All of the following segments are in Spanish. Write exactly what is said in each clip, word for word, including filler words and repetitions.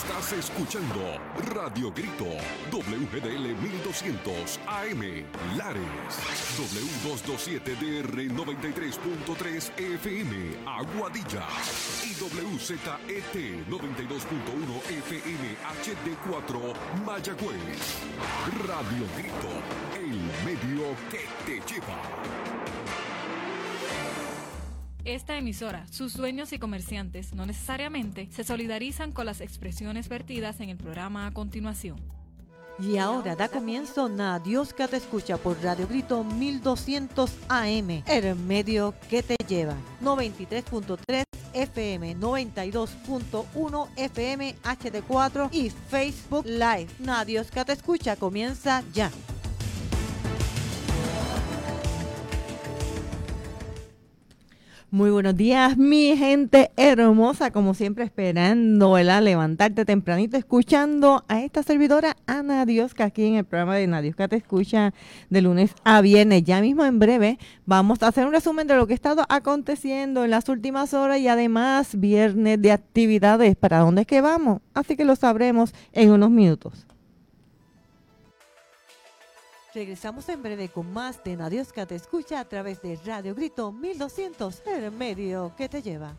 Estás escuchando Radio Grito, W G D L mil doscientos A M, Lares, W doscientos veintisiete D R noventa y tres punto tres F M, Aguadilla, y W Z E T noventa y dos punto uno F M H D cuatro, Mayagüez. Radio Grito, el medio que te lleva. Esta emisora, sus dueños y comerciantes no necesariamente se solidarizan con las expresiones vertidas en el programa a continuación. Y ahora da comienzo Na Dios que te escucha por Radio Grito mil doscientos A M, el medio que te lleva, noventa y tres punto tres F M, noventa y dos punto uno F M H D cuatro y Facebook Live. Na Dios que te escucha comienza ya. Muy buenos días, mi gente hermosa, como siempre esperando, ¿verdad? Levantarte tempranito, escuchando a esta servidora Ana Diosca aquí en el programa de Ana Diosca te escucha de lunes a viernes. Ya mismo en breve vamos a hacer un resumen de lo que ha estado aconteciendo en las últimas horas y además viernes de actividades. ¿Para dónde es que vamos? Así que lo sabremos en unos minutos. Regresamos en breve con más de Na Dios que te escucha a través de Radio Grito mil doscientos, el medio que te lleva.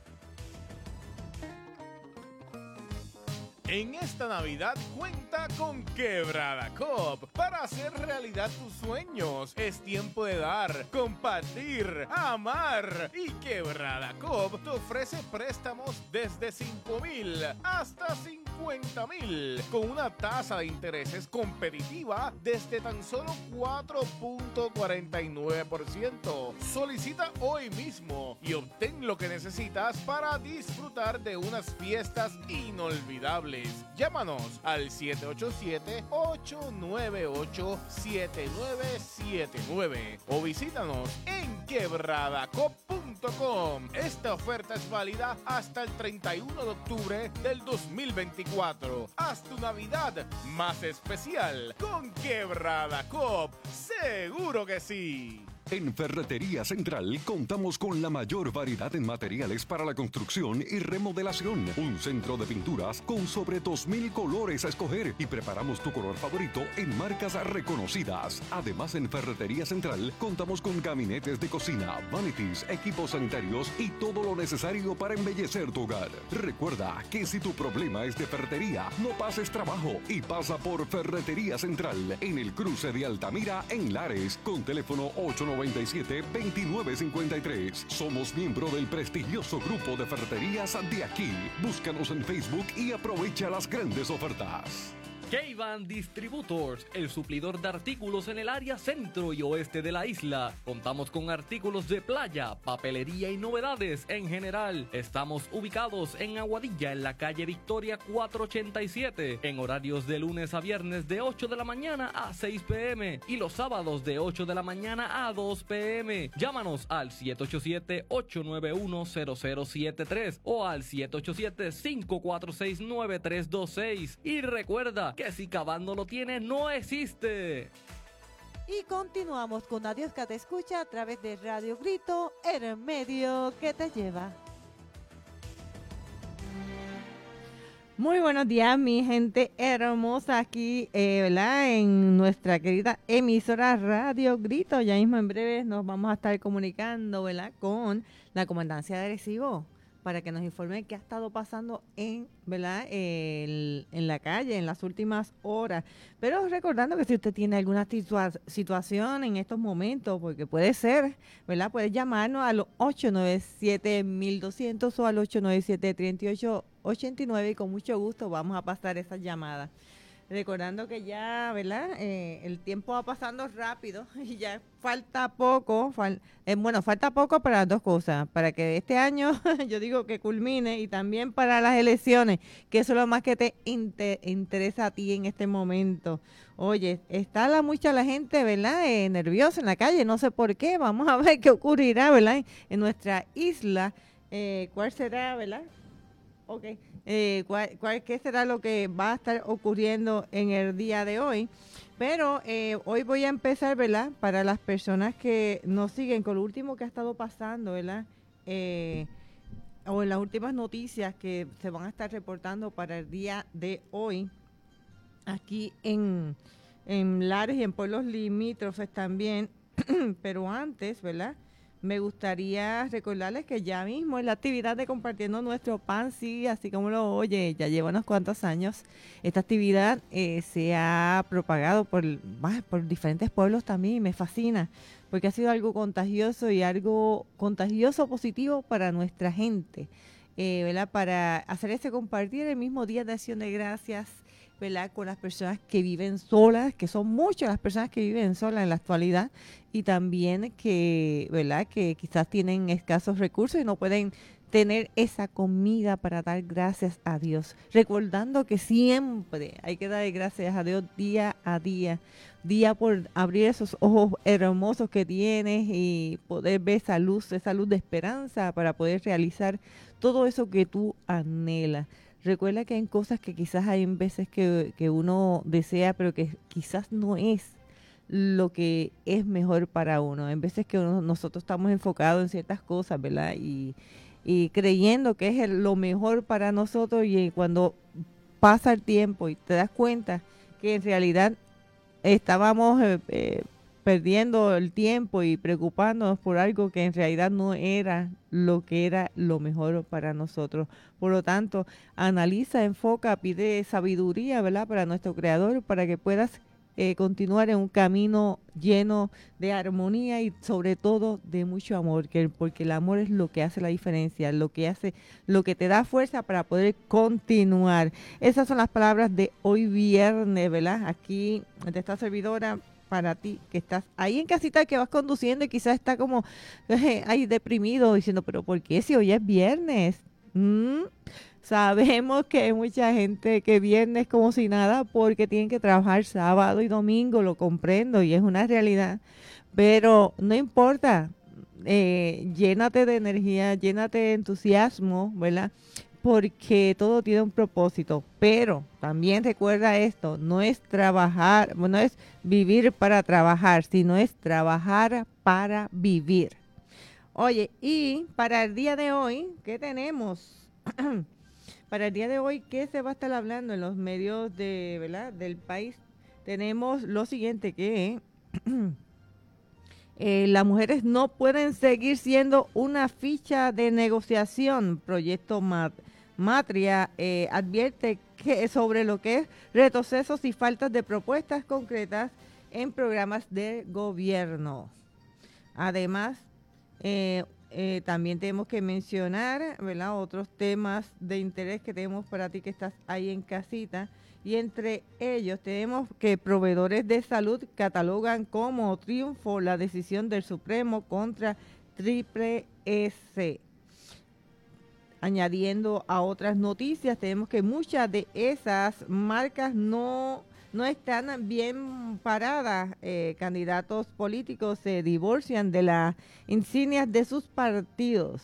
En esta Navidad cuenta con Quebrada Coop para hacer realidad tus sueños. Es tiempo de dar, compartir, amar. Y Quebrada Coop te ofrece préstamos desde cinco mil hasta cincuenta mil con una tasa de intereses competitiva desde tan solo cuatro punto cuarenta y nueve por ciento. Solicita hoy mismo y obtén lo que necesitas para disfrutar de unas fiestas inolvidables. Llámanos al siete ocho siete, ocho nueve ocho, siete nueve siete nueve o visítanos en quebrada cop punto com. Esta oferta es válida hasta el treinta y uno de octubre del dos mil veinticuatro. Haz tu Navidad más especial con Quebrada Coop. ¡Seguro que sí! En Ferretería Central contamos con la mayor variedad en materiales para la construcción y remodelación. Un centro de pinturas con sobre dos mil colores a escoger y preparamos tu color favorito en marcas reconocidas. Además, en Ferretería Central contamos con gabinetes de cocina, vanities, equipos sanitarios y todo lo necesario para embellecer tu hogar. Recuerda que si tu problema es de ferretería, no pases trabajo y pasa por Ferretería Central en el cruce de Altamira en Lares con teléfono ocho nueve siete, veintinueve cincuenta y tres. Somos miembro del prestigioso grupo de ferreterías de aquí. Búscanos en Facebook y aprovecha las grandes ofertas. K-Van Distributors, el suplidor de artículos en el área centro y oeste de la isla. Contamos con artículos de playa, papelería y novedades en general. Estamos ubicados en Aguadilla, en la calle Victoria cuatrocientos ochenta y siete, en horarios de lunes a viernes de ocho de la mañana a seis pm y los sábados de ocho de la mañana a dos pm. Llámanos al siete ocho siete, ocho nueve uno, cero cero siete tres o al siete ocho siete, cinco cuatro seis, nueve tres dos seis. Y recuerda que si Cabán no lo tiene, no existe. Y continuamos con Na Dios que te escucha a través de Radio Grito, el medio que te lleva. Muy buenos días, mi gente hermosa aquí, eh, ¿verdad? En nuestra querida emisora Radio Grito. Ya mismo en breve nos vamos a estar comunicando, ¿verdad? Con la Comandancia de Arecibo, para que nos informe qué ha estado pasando en, ¿verdad? El, en la calle en las últimas horas. Pero recordando que si usted tiene alguna situa- situación en estos momentos, porque puede ser, ¿verdad? Puede llamarnos al ocho nueve siete, mil doscientos o al ocho nueve siete, tres ocho ocho nueve y con mucho gusto vamos a pasar esas llamadas. Recordando que ya, ¿verdad? Eh, el tiempo va pasando rápido y ya falta poco, fal, eh, bueno, falta poco para las dos cosas, para que este año, yo digo que culmine y también para las elecciones, que eso es lo más que te inter, interesa a ti en este momento. Oye, está la mucha la gente, ¿verdad? Eh, nerviosa en la calle, no sé por qué, vamos a ver qué ocurrirá, ¿verdad? En, en nuestra isla, eh, ¿cuál será, ¿verdad? Ok, eh, ¿cuál, cuál, ¿qué será lo que va a estar ocurriendo en el día de hoy? Pero eh, hoy voy a empezar, ¿verdad? Para las personas que nos siguen con lo último que ha estado pasando, ¿verdad? Eh, o en las últimas noticias que se van a estar reportando para el día de hoy, aquí en, en Lares y en pueblos limítrofes también, pero antes, ¿verdad? Me gustaría recordarles que ya mismo en la actividad de Compartiendo Nuestro Pan, sí, así como lo oye, ya lleva unos cuantos años. Esta actividad eh, se ha propagado por, bah, por diferentes pueblos también y me fascina, porque ha sido algo contagioso y algo contagioso positivo para nuestra gente, eh, ¿verdad? Para hacer ese compartir el mismo Día de Acción de Gracias, ¿verdad? Con las personas que viven solas, que son muchas las personas que viven solas en la actualidad, y también que, ¿verdad? Que quizás tienen escasos recursos y no pueden tener esa comida para dar gracias a Dios. Recordando que siempre hay que dar gracias a Dios día a día, día por abrir esos ojos hermosos que tienes y poder ver esa luz, esa luz de esperanza para poder realizar todo eso que tú anhelas. Recuerda que hay cosas que quizás hay veces que, que uno desea, pero que quizás no es lo que es mejor para uno. En veces que uno, nosotros estamos enfocados en ciertas cosas, ¿verdad? Y, y creyendo que es el, lo mejor para nosotros, y cuando pasa el tiempo y te das cuenta que en realidad estábamos eh, eh, perdiendo el tiempo y preocupándonos por algo que en realidad no era lo que era lo mejor para nosotros. Por lo tanto, analiza, enfoca, pide sabiduría, ¿verdad? Para nuestro Creador, para que puedas eh, continuar en un camino lleno de armonía y sobre todo de mucho amor, que, porque el amor es lo que hace la diferencia, lo que hace, lo que te da fuerza para poder continuar. Esas son las palabras de hoy viernes, ¿verdad? Aquí de esta servidora, para ti que estás ahí en casita, que vas conduciendo y quizás está como eh, ahí deprimido diciendo, pero ¿por qué si hoy es viernes? ¿Mm? Sabemos que hay mucha gente que viernes como si nada porque tienen que trabajar sábado y domingo, lo comprendo y es una realidad, pero no importa, eh, llénate de energía, llénate de entusiasmo, ¿verdad? Porque todo tiene un propósito, pero también recuerda esto, no es trabajar, no es vivir para trabajar, sino es trabajar para vivir. Oye, y para el día de hoy, ¿qué tenemos? Para el día de hoy, ¿qué se va a estar hablando en los medios de, ¿verdad? del país? Tenemos lo siguiente, que eh, las mujeres no pueden seguir siendo una ficha de negociación. Proyecto Mat Matria eh, advierte que sobre lo que es retrocesos y faltas de propuestas concretas en programas de gobierno. Además, eh, eh, también tenemos que mencionar, ¿verdad?, otros temas de interés que tenemos para ti que estás ahí en casita. Y entre ellos tenemos que proveedores de salud catalogan como triunfo la decisión del Supremo contra Triple S. Añadiendo a otras noticias, tenemos que muchas de esas marcas no, no están bien paradas. Eh, candidatos políticos se divorcian de las insignias de sus partidos.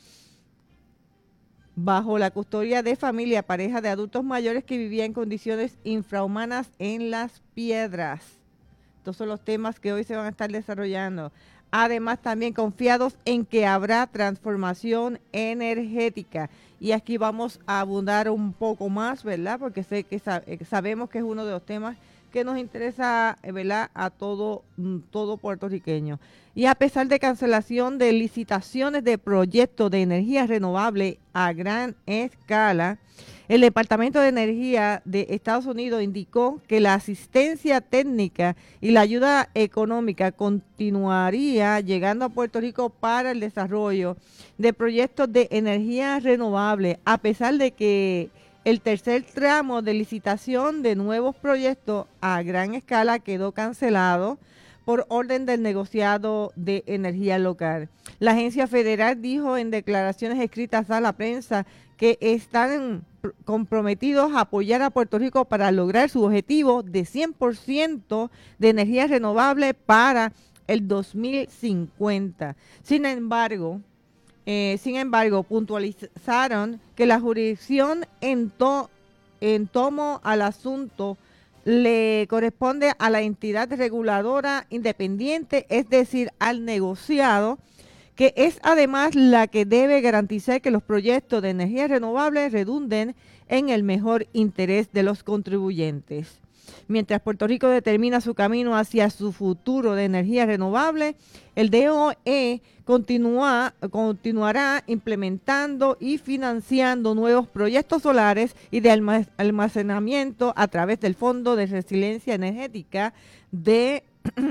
Bajo la custodia de familia, pareja de adultos mayores que vivían en condiciones infrahumanas en Las Piedras. Estos son los temas que hoy se van a estar desarrollando. Además, también confiados en que habrá transformación energética. Y aquí vamos a abundar un poco más, ¿verdad? Porque sé que sab sabemos que es uno de los temas que nos interesa, ¿verdad?, a todo, todo puertorriqueño. Y a pesar de cancelación de licitaciones de proyectos de energía renovable a gran escala, el Departamento de Energía de Estados Unidos indicó que la asistencia técnica y la ayuda económica continuaría llegando a Puerto Rico para el desarrollo de proyectos de energía renovable, a pesar de que el tercer tramo de licitación de nuevos proyectos a gran escala quedó cancelado por orden del negociado de energía local. La agencia federal dijo en declaraciones escritas a la prensa que están comprometidos a apoyar a Puerto Rico para lograr su objetivo de cien por ciento de energía renovable para el dos mil cincuenta. Sin embargo, eh, sin embargo, puntualizaron que la jurisdicción en, to en tomo al asunto le corresponde a la entidad reguladora independiente, es decir, al negociado, que que es además la que debe garantizar que los proyectos de energías renovables redunden en el mejor interés de los contribuyentes. Mientras Puerto Rico determina su camino hacia su futuro de energía renovable, el D O E continúa, continuará implementando y financiando nuevos proyectos solares y de almacenamiento a través del Fondo de Resiliencia Energética de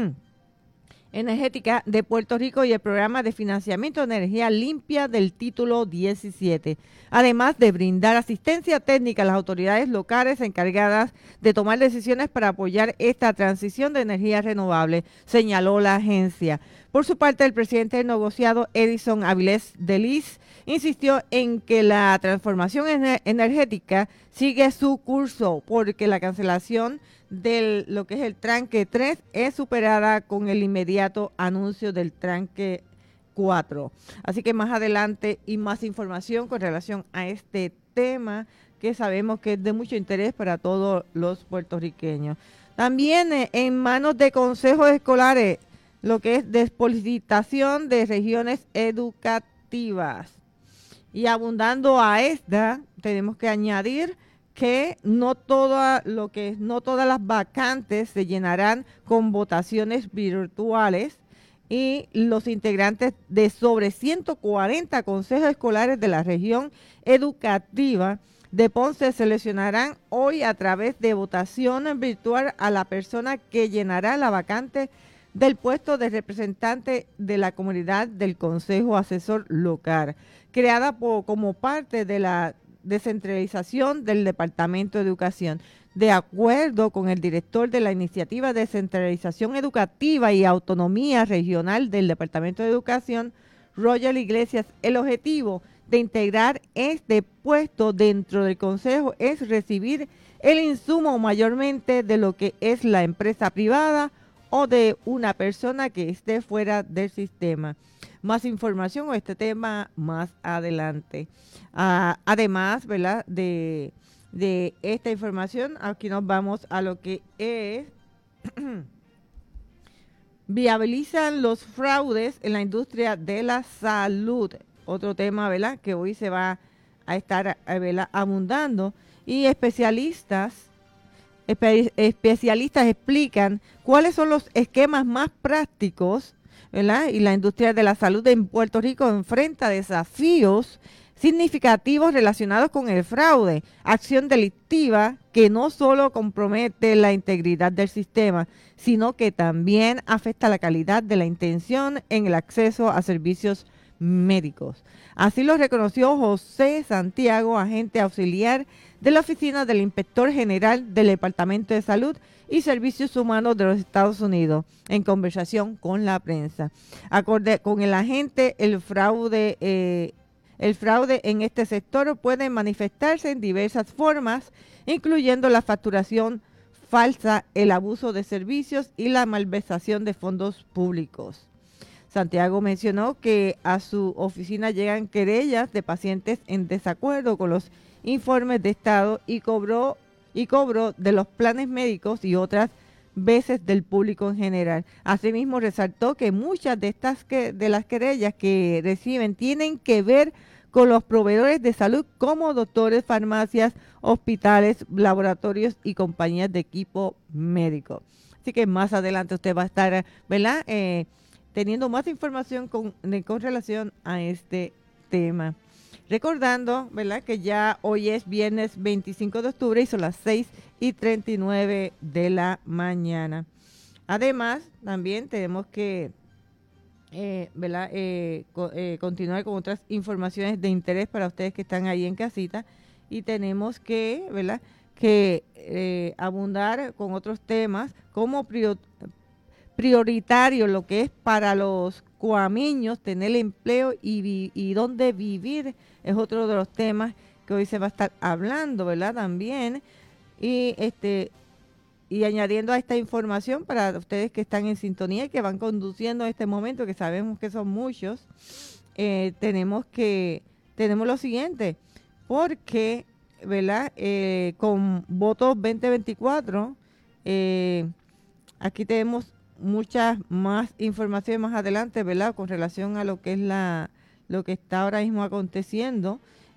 Energética de Puerto Rico y el Programa de Financiamiento de Energía Limpia del Título diecisiete, además de brindar asistencia técnica a las autoridades locales encargadas de tomar decisiones para apoyar esta transición de energía renovable, señaló la agencia. Por su parte, el presidente del negociado, Edison Avilés de Lis, insistió en que la transformación ener- energética sigue su curso porque la cancelación de lo que es el tranque tres es superada con el inmediato anuncio del tranque cuatro. Así que más adelante y más información con relación a este tema que sabemos que es de mucho interés para todos los puertorriqueños. También eh, en manos de consejos escolares, lo que es despolitización de regiones educativas. Y abundando a esta, tenemos que añadir que no toda lo que no todas las vacantes se llenarán con votaciones virtuales y los integrantes de sobre ciento cuarenta consejos escolares de la región educativa de Ponce seleccionarán hoy a través de votación virtual a la persona que llenará la vacante del puesto de representante de la comunidad del Consejo Asesor Local, creada por, como parte de la descentralización del Departamento de Educación. De acuerdo con el director de la Iniciativa de Descentralización Educativa y Autonomía Regional del Departamento de Educación, Roger Iglesias, el objetivo de integrar este puesto dentro del Consejo es recibir el insumo mayormente de lo que es la empresa privada o de una persona que esté fuera del sistema. Más información o este tema más adelante. Uh, además, ¿verdad? De, de esta información, aquí nos vamos a lo que es viabilizan los fraudes en la industria de la salud. Otro tema, ¿verdad? Que hoy se va a estar, ¿verdad?, abundando. Y especialistas espe- especialistas explican cuáles son los esquemas más prácticos, ¿verdad? Y la industria de la salud en Puerto Rico enfrenta desafíos significativos relacionados con el fraude, acción delictiva que no solo compromete la integridad del sistema, sino que también afecta la calidad de la intención en el acceso a servicios médicos. Así lo reconoció José Santiago, agente auxiliar de la Oficina del Inspector General del Departamento de Salud y Servicios Humanos de los Estados Unidos, en conversación con la prensa. Acorde con el agente, el fraude, eh, el fraude en este sector puede manifestarse en diversas formas, incluyendo la facturación falsa, el abuso de servicios y la malversación de fondos públicos. Santiago mencionó que a su oficina llegan querellas de pacientes en desacuerdo con los informes de estado y cobró y cobro de los planes médicos y otras veces del público en general. Asimismo, resaltó que muchas de estas que, de las querellas que reciben tienen que ver con los proveedores de salud como doctores, farmacias, hospitales, laboratorios y compañías de equipo médico. Así que más adelante usted va a estar, ¿verdad?, Eh, teniendo más información con, de, con relación a este tema. Recordando, ¿verdad?, que ya hoy es viernes veinticinco de octubre y son las seis y treinta y nueve de la mañana. Además, también tenemos que eh, ¿verdad? Eh, co eh, continuar con otras informaciones de interés para ustedes que están ahí en casita. Y tenemos que, ¿verdad?, que eh, abundar con otros temas como prior prioritario, lo que es para los cuameños tener empleo y, vi y dónde vivir es otro de los temas que hoy se va a estar hablando, ¿verdad? También y este y añadiendo a esta información para ustedes que están en sintonía y que van conduciendo en este momento, que sabemos que son muchos, eh, tenemos que tenemos lo siguiente, porque, ¿verdad? Eh, con votos veinte veinticuatro, eh, aquí tenemos muchas más informaciones más adelante, ¿verdad? Con relación a lo que es la lo que está ahora mismo aconteciendo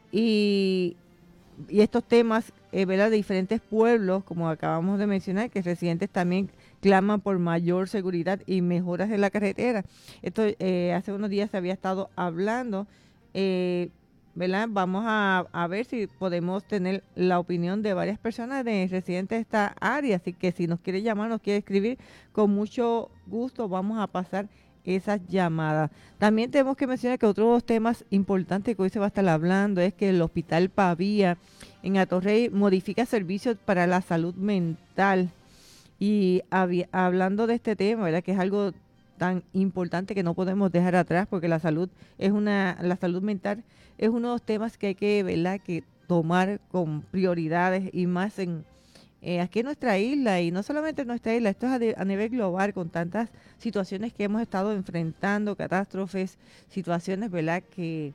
y, y estos temas, eh, ¿verdad? De diferentes pueblos, como acabamos de mencionar, que residentes también claman por mayor seguridad y mejoras en la carretera. Esto eh, hace unos días se había estado hablando, eh, ¿verdad? Vamos a, a ver si podemos tener la opinión de varias personas de residentes de esta área, así que si nos quiere llamar, nos quiere escribir, con mucho gusto vamos a pasar esas llamadas. También tenemos que mencionar que otros temas importantes que hoy se va a estar hablando es que el Hospital Pavía en Atorrey modifica servicios para la salud mental. Y había, hablando de este tema, ¿verdad? Que es algo tan importante que no podemos dejar atrás, porque la salud es una, la salud mental es uno de los temas que hay que, ¿verdad? Que tomar con prioridades y más en eh, aquí en nuestra isla, y no solamente en nuestra isla, esto es a, de, a nivel global, con tantas situaciones que hemos estado enfrentando, catástrofes, situaciones, ¿verdad? Que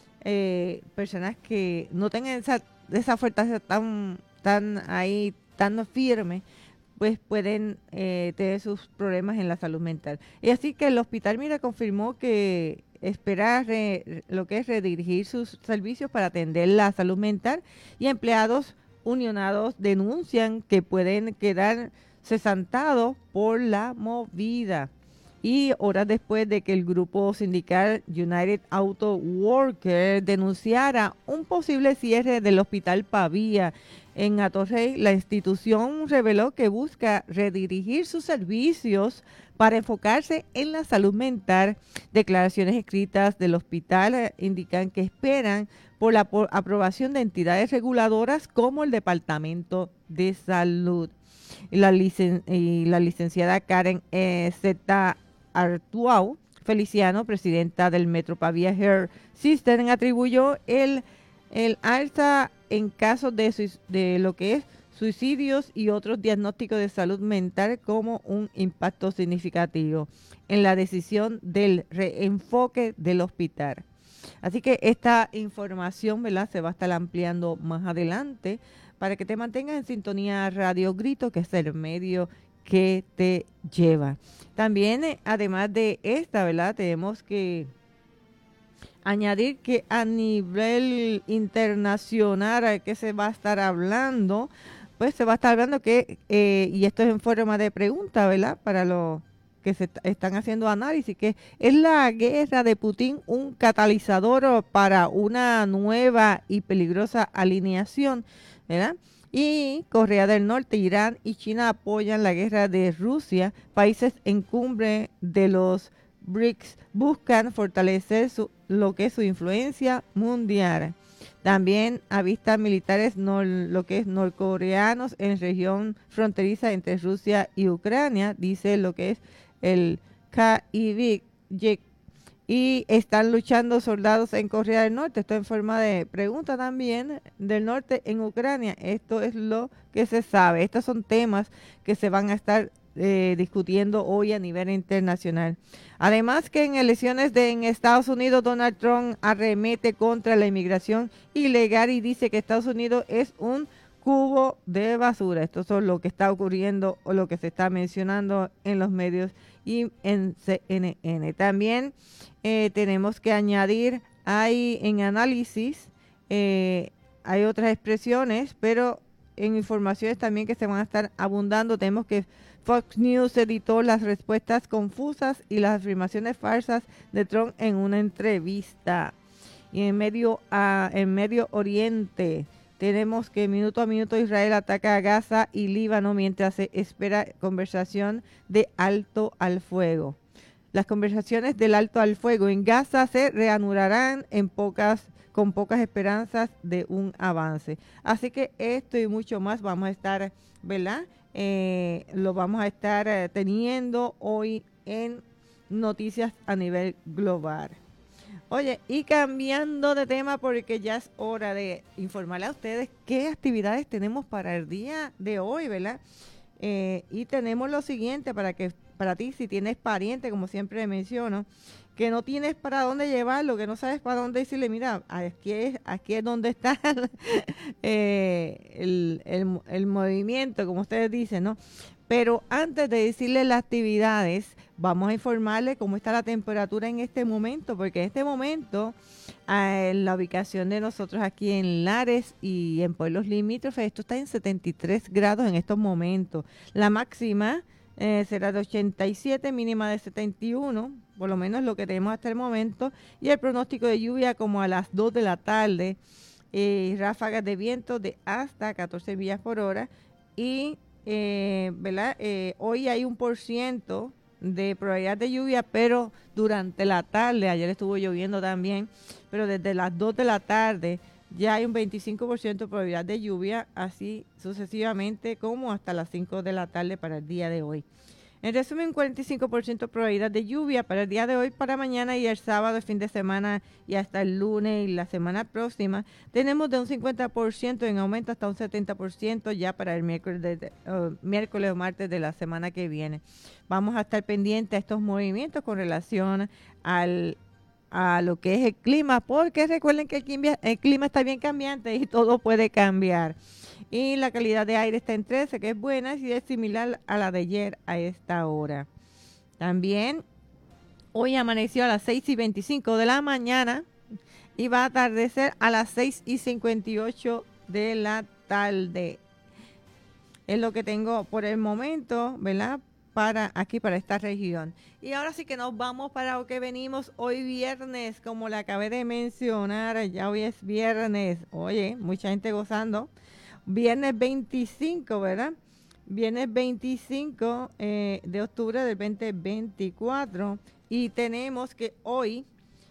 eh, personas que no tengan esa, esa fortaleza tan, tan ahí, tan firme, pues pueden eh, tener sus problemas en la salud mental. Y así que el hospital, mira, confirmó que espera re, lo que es redirigir sus servicios para atender la salud mental, y empleados unionados denuncian que pueden quedar cesantados por la movida. Y horas después de que el grupo sindical United Auto Workers denunciara un posible cierre del Hospital Pavía en Atorrey, la institución reveló que busca redirigir sus servicios para enfocarse en la salud mental. Declaraciones escritas del hospital indican que esperan por la por aprobación de entidades reguladoras como el Departamento de Salud. Y la, licen y la licenciada Karen eh, Z. Artuau Feliciano, presidenta del Metro Pavía Health System, atribuyó el, el alza en casos de, de lo que es suicidios y otros diagnósticos de salud mental como un impacto significativo en la decisión del reenfoque del hospital. Así que esta información, ¿verdad?, se va a estar ampliando más adelante para que te mantengas en sintonía Radio Grito, que es el medio que te lleva. También, eh, además de esta, ¿verdad?, tenemos que añadir que a nivel internacional que se va a estar hablando, pues se va a estar hablando que, eh, y esto es en forma de pregunta, ¿verdad?, para los que se están haciendo análisis, que es la guerra de Putin un catalizador para una nueva y peligrosa alineación, ¿verdad? Y Corea del Norte, Irán y China apoyan la guerra de Rusia. Países en cumbre de los B R I C S buscan fortalecer su, lo que es su influencia mundial. También avistan militares nor, lo que es norcoreanos en región fronteriza entre Rusia y Ucrania, dice lo que es el K I V I. Y están luchando soldados en Corea del Norte. Esto en forma de pregunta también, del norte en Ucrania. Esto es lo que se sabe. Estos son temas que se van a estar eh, discutiendo hoy a nivel internacional. Además que en elecciones de en Estados Unidos, Donald Trump arremete contra la inmigración ilegal y dice que Estados Unidos es un cubo de basura. Esto es lo que está ocurriendo o lo que se está mencionando en los medios y en C N N. También eh, tenemos que añadir, hay en análisis, eh, hay otras expresiones, pero en informaciones también que se van a estar abundando. Tenemos que Fox News editó las respuestas confusas y las afirmaciones falsas de Trump en una entrevista. Y en Medio, a, en Medio Oriente tenemos que minuto a minuto Israel ataca a Gaza y Líbano mientras se espera conversación de alto al fuego. Las conversaciones del alto al fuego en Gaza se reanudarán en pocas, con pocas esperanzas de un avance. Así que esto y mucho más vamos a estar, ¿verdad? Eh, lo vamos a estar eh, teniendo hoy en Noticias a nivel global. Oye, y cambiando de tema porque ya es hora de informarle a ustedes qué actividades tenemos para el día de hoy, ¿verdad? Eh, y tenemos lo siguiente para que para ti, si tienes pariente, como siempre menciono, que no tienes para dónde llevarlo, que no sabes para dónde decirle, mira, aquí es, aquí es donde está eh, el, el, el movimiento, como ustedes dicen, ¿no? Pero antes de decirle las actividades, vamos a informarle cómo está la temperatura en este momento, porque en este momento, en la ubicación de nosotros aquí en Lares y en pueblos limítrofes, esto está en setenta y tres grados en estos momentos. La máxima eh, será de ochenta y siete, mínima de setenta y uno, por lo menos lo que tenemos hasta el momento, y el pronóstico de lluvia como a las dos de la tarde, eh, ráfagas de viento de hasta catorce millas por hora, y Eh, ¿verdad? Eh, hoy hay un por ciento de probabilidad de lluvia, pero durante la tarde, ayer estuvo lloviendo también, pero desde las dos de la tarde ya hay un veinticinco por ciento de probabilidad de lluvia, así sucesivamente como hasta las cinco de la tarde para el día de hoy. En resumen, un cuarenta y cinco por ciento de probabilidad de lluvia para el día de hoy, para mañana y el sábado, el fin de semana y hasta el lunes y la semana próxima. Tenemos de un cincuenta por ciento en aumento hasta un setenta por ciento ya para el miércoles, de, uh, miércoles o martes de la semana que viene. Vamos a estar pendientes a estos movimientos con relación al a lo que es el clima, porque recuerden que el clima, el clima está bien cambiante y todo puede cambiar. Y la calidad de aire está en trece, que es buena, y es similar a la de ayer a esta hora. También hoy amaneció a las seis y veinticinco de la mañana y va a atardecer a las seis y cincuenta y ocho de la tarde. Es lo que tengo por el momento, ¿verdad? Para aquí, para esta región. Y ahora sí que nos vamos para lo que venimos hoy viernes, como le acabé de mencionar, ya hoy es viernes. Oye, mucha gente gozando. Viernes veinticinco, ¿verdad? Viernes veinticinco eh, de octubre del veinte veinticuatro. Y tenemos que hoy,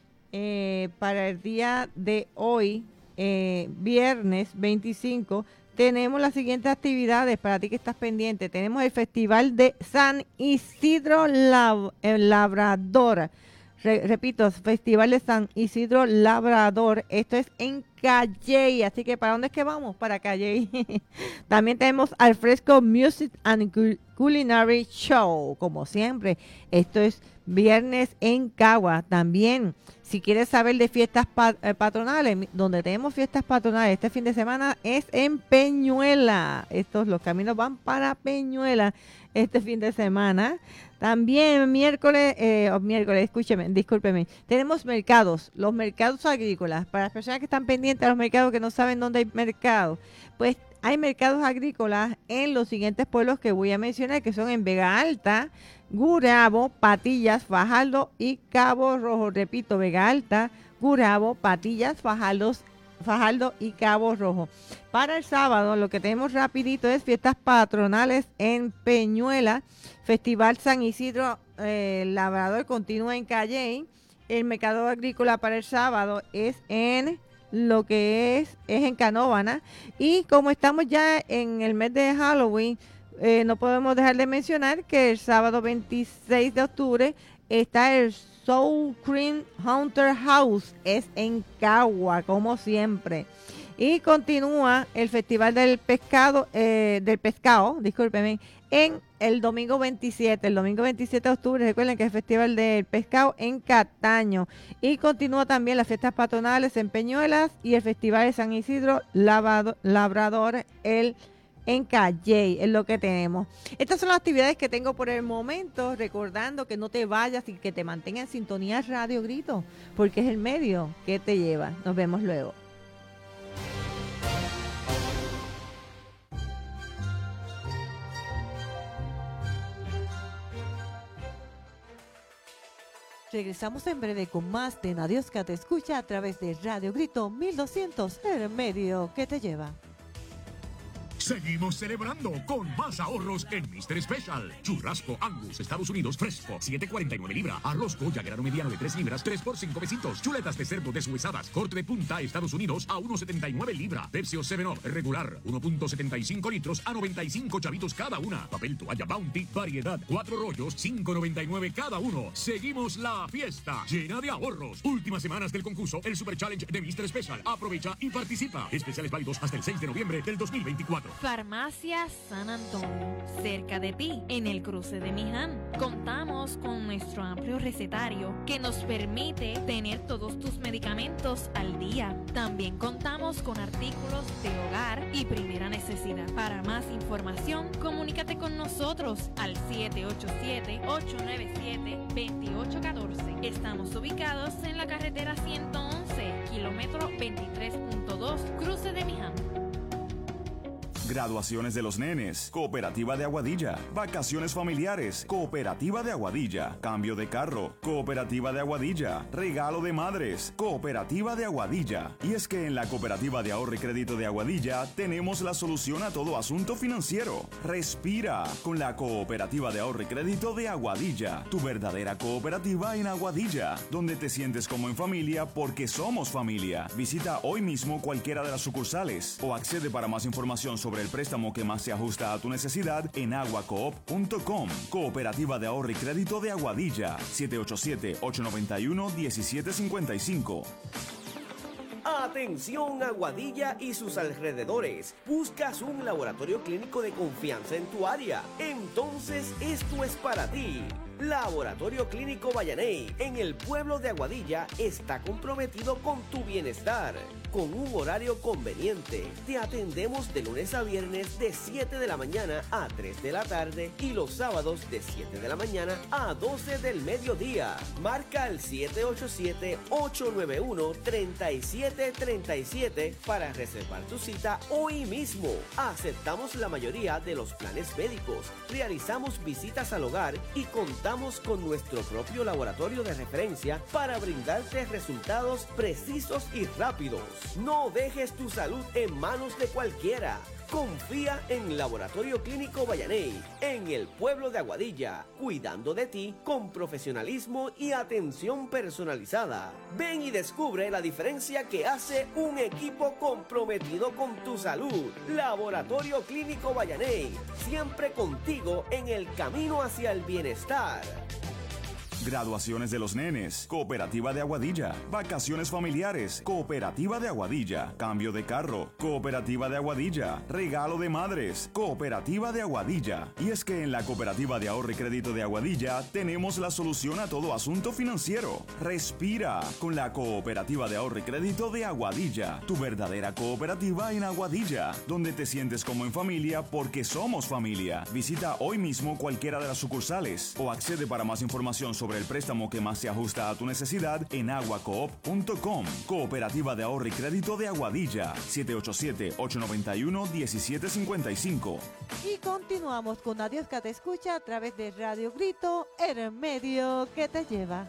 eh, para el día de hoy, eh, viernes veinticinco, tenemos las siguientes actividades para ti que estás pendiente. Tenemos el Festival de San Isidro Lab, el Labrador. Re, repito, Festival de San Isidro Labrador. Esto es en Calley. Así que, ¿para dónde es que vamos? Para Calley. También tenemos Al Fresco Music and Culinary Show. Como siempre, esto es viernes en Cagua. También, si quieres saber de fiestas pat eh, patronales, donde tenemos fiestas patronales este fin de semana es en Peñuela. Estos, los caminos van para Peñuela este fin de semana. También miércoles, eh, oh, miércoles, escúcheme, discúlpeme, tenemos mercados, los mercados agrícolas. Para las personas que están pendientes a los mercados, que no saben dónde hay mercados, pues hay mercados agrícolas en los siguientes pueblos que voy a mencionar, que son en Vega Alta, Gurabo, Patillas, Fajardo y Cabo Rojo. Repito, Vega Alta, Gurabo, Patillas, Fajardo, Fajardo y Cabo Rojo. Para el sábado, lo que tenemos rapidito es fiestas patronales en Peñuela. Festival San Isidro eh, Labrador continúa en Calley. El mercado agrícola para el sábado es en lo que es, es en Canóvana. Y como estamos ya en el mes de Halloween, eh, no podemos dejar de mencionar que el sábado veintiséis de octubre está el Soul Cream Hunter House. Es en Cagua, como siempre. Y continúa el Festival del Pescado, eh, del Pescado, discúlpeme, en el domingo veintisiete, el domingo veintisiete de octubre, recuerden que es el Festival del Pescado en Cataño. Y continúa también las fiestas patronales en Peñuelas y el Festival de San Isidro Labrador, Labrador el, en Calley, es lo que tenemos. Estas son las actividades que tengo por el momento, recordando que no te vayas y que te mantengas en sintonía Radio Grito, porque es el medio que te lleva. Nos vemos luego. Regresamos en breve con más de Nadiosca te escucha a través de Radio Grito mil doscientos, el medio que te lleva. Seguimos celebrando con más ahorros en mister Special. Churrasco Angus, Estados Unidos, fresco, siete cuarenta y nueve libra. Arroz Goya grano mediano de tres libras, tres por cinco pesitos. Chuletas de cerdo deshuesadas, corte de punta, Estados Unidos, a uno setenta y nueve libra. Pepsi o seven up, regular, uno punto setenta y cinco litros a noventa y cinco chavitos cada una. Papel toalla Bounty, variedad, cuatro rollos, cinco noventa y nueve cada uno. Seguimos la fiesta, llena de ahorros. Últimas semanas del concurso, el Super Challenge de mister Special. Aprovecha y participa. Especiales válidos hasta el seis de noviembre del dos mil veinticuatro. Farmacia San Antonio, cerca de ti, en el cruce de Miján. Contamos con nuestro amplio recetario que nos permite tener todos tus medicamentos al día. También contamos con artículos de hogar y primera necesidad. Para más información, comunícate con nosotros al siete ocho siete, ocho nueve siete, dos ocho uno cuatro. Estamos ubicados en la carretera ciento once, kilómetro veintitrés punto dos, cruce de Miján. Graduaciones de los nenes, Cooperativa de Aguadilla. Vacaciones familiares, Cooperativa de Aguadilla. Cambio de carro, Cooperativa de Aguadilla. Regalo de madres, Cooperativa de Aguadilla. Y es que en la Cooperativa de Ahorro y Crédito de Aguadilla tenemos la solución a todo asunto financiero. Respira con la Cooperativa de Ahorro y Crédito de Aguadilla. Tu verdadera cooperativa en Aguadilla, donde te sientes como en familia porque somos familia. Visita hoy mismo cualquiera de las sucursales o accede para más información sobre el préstamo que más se ajusta a tu necesidad en aguacoop punto com. Cooperativa de Ahorro y Crédito de Aguadilla. siete ocho siete, ocho nueve uno, uno siete cinco cinco. Atención Aguadilla y sus alrededores. ¿Buscas un laboratorio clínico de confianza en tu área? Entonces esto es para ti. Laboratorio Clínico Vallaney, en el pueblo de Aguadilla, está comprometido con tu bienestar. Con un horario conveniente, te atendemos de lunes a viernes de siete de la mañana a tres de la tarde y los sábados de siete de la mañana a doce del mediodía. Marca el siete ocho siete, ocho nueve uno, tres siete tres siete para reservar tu cita hoy mismo. Aceptamos la mayoría de los planes médicos, realizamos visitas al hogar y contamos con nuestro propio laboratorio de referencia para brindarte resultados precisos y rápidos. No dejes tu salud en manos de cualquiera. Confía en Laboratorio Clínico Vallaney, en el pueblo de Aguadilla, cuidando de ti con profesionalismo y atención personalizada. Ven y descubre la diferencia que hace un equipo comprometido con tu salud. Laboratorio Clínico Vallaney, siempre contigo en el camino hacia el bienestar. Graduaciones de los nenes, Cooperativa de Aguadilla. Vacaciones familiares, Cooperativa de Aguadilla. Cambio de carro, Cooperativa de Aguadilla. Regalo de madres, Cooperativa de Aguadilla. Y es que en la Cooperativa de Ahorro y Crédito de Aguadilla tenemos la solución a todo asunto financiero. Respira con la Cooperativa de Ahorro y Crédito de Aguadilla. Tu verdadera cooperativa en Aguadilla, donde te sientes como en familia porque somos familia. Visita hoy mismo cualquiera de las sucursales o accede para más información sobre el préstamo que más se ajusta a tu necesidad en aguacoop punto com. Cooperativa de Ahorro y Crédito de Aguadilla. siete ocho siete, ocho nueve uno, uno siete cinco cinco. Y continuamos con Adiós que te escucha a través de Radio Grito, el medio que te lleva.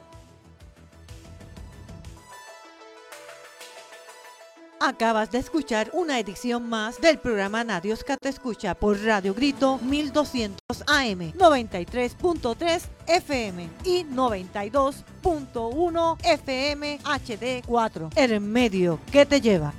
Acabas de escuchar una edición más del programa Nadios que te escucha por Radio Grito mil doscientos A M, noventa y tres punto tres F M y noventa y dos punto uno F M H D cuatro, el medio que te lleva.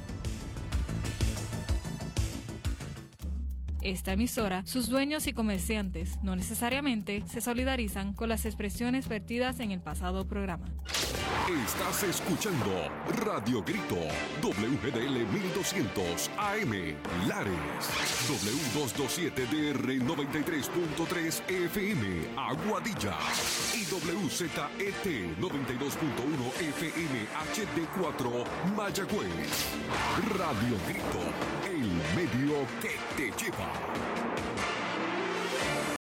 Esta emisora, sus dueños y comerciantes no necesariamente se solidarizan con las expresiones vertidas en el pasado programa. Estás escuchando Radio Grito, W G D L mil doscientos A M, Lares, W doscientos veintisiete D R noventa y tres punto tres F M, Aguadilla, y W Z E T noventa y dos punto uno F M H D cuatro, Mayagüez. Radio Grito, el medio que te lleva.